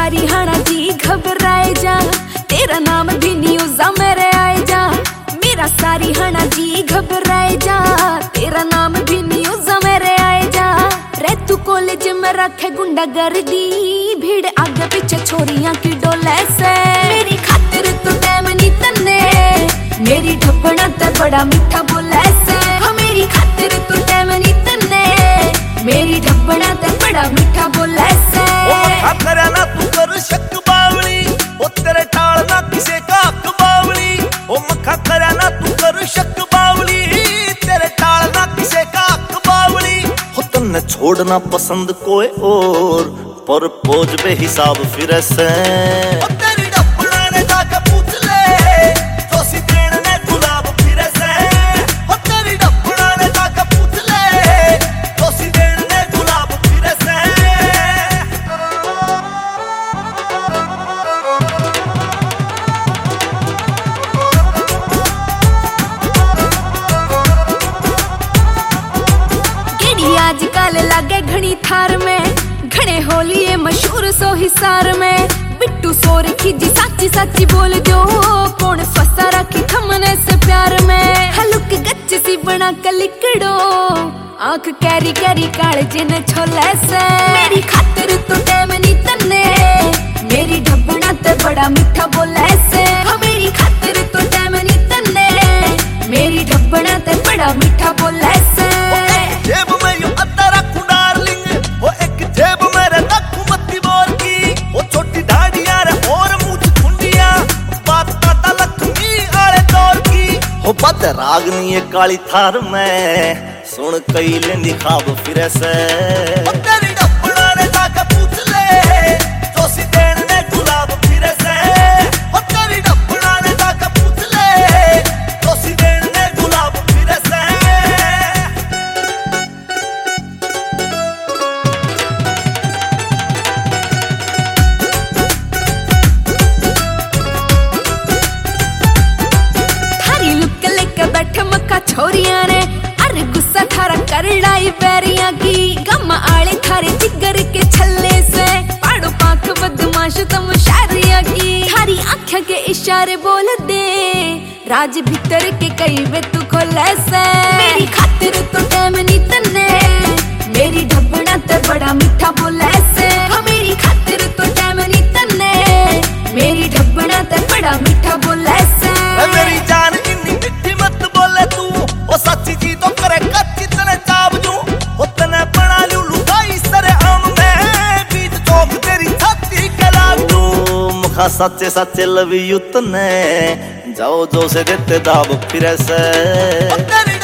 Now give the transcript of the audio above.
सारी हाना जी घबराए जा, तेरा नाम भी न्यूज़ा मेरे आए जा। मेरा सारी हाना जी घबराए जा, तेरा नाम भी न्यूज़ा मेरे आए जा। रे तू कॉलेज में रखे गुंडा गर्दी, भीड़ आगे पीछे छोरियां की डोले से। मेरी खातिर तो टाइम नहीं तन्ने, मेरी ढप्पना ते बड़ा मीठा बोले से। हाँ मेरी खातिर तो टाइम नहीं तन्ने, मेरी ढप्पना ते बड़ा मीठा बोले से। करे ना तू कर शक बावली, ओ तेरे टाल ना किसे का हक बावली। ओ मखा करे ना तू कर शक बावली, तेरे टाल ना किसे का हक बावली। हो तन्ने छोड़ना पसंद कोई और, पर पोज बेहिसाब फिर से। तेरी डप्पना ने जाके पूछ ले, दोषी देने ने गुलाब फिर से। हो तेरी डप्पना ने जाके पूछ ले, दोषी देने ने गुलाब फिर से। आजकल लागे घनी थार में, घने होलिए मशहूर सो हिसार में। बिट्टू सोर खीजी साची साची बोल जो, कौन फसा रखी थमने से प्यार में। हलुक गच्च सी बना कलिकड़ो, आंख कैरी कैरी कालजे ने छोले से। मेरी खातिर तो टाइम नहीं तन्ने, मेरी ढब्बना ते बड़ा मीठा बोले से। हाँ मेरी खातिर तो टाइम नहीं तन्ने, मेरी ढब्बना ते बड़ा मीठा बोले से। जेब में यूं अद्दा रखूं डार्लिंग, वो एक जेब में रखूं मत्ती बोर की। वो छोटी दाढ़ियां रे और मूछ खुंडियां, बात पता लक्ष्मी आले दौर की। हो बद रागनी ये काली थार में, सुन कई लेंदी खाब फिर से। तेरी डप्पना ने जाके पूछ ले, दोषी देने ने गुलाब फिर से। तेरी डप्पना ने जाके पूछ ले, दोषी देने ने गुलाब फिर से। बैठे मक्का छोरिया ने, अरे गुस्सा थारा कर लाई बैरिया की। गम आले थारे जिगर के छल्ले से, पाड़ो पाख बदमाश तुम शारिया की। थारी आँखें के इशारे बोल दे, राज भीतर के कई वे तू खोले से। मेरी खातिर तो टाइम नहीं तन्ने, मेरी ढब्बना ते बड़ा मीठा बोले से। हाँ मेरी खातिर तो टाइम नहीं तन्ने, मेरी ढब्बना ते बड़ा मीठा बोले से। मेरी जान इन्नी मिठी मत बोले तू, ओ सच्ची जी तो करे कच्ची तने चाव जू। ओ तने बना लू लुगाई सरे आम में, बीच चौक तेरी छाती के लाग दू। मुखा सच्चे सच्चे लव यू तने, जाओ जो से देते दाब फिर से।